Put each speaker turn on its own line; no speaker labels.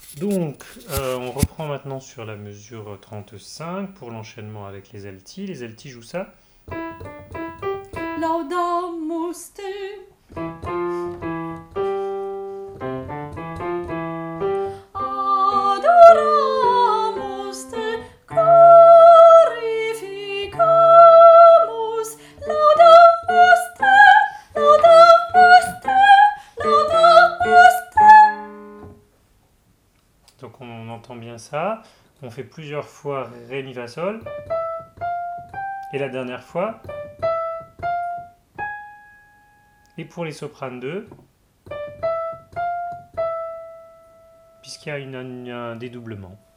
Donc, on reprend maintenant sur la mesure 35 pour l'enchaînement avec les altis. Les altis jouent ça.
Laudamus te. Adoramus te. Glorificamus. Laudamus te. Laudamus te. Laudamus te.
Donc on entend bien ça. On fait plusieurs fois Ré, Mi, Fa, Sol. Et la dernière fois. Et pour les sopranes 2, puisqu'il y a un dédoublement.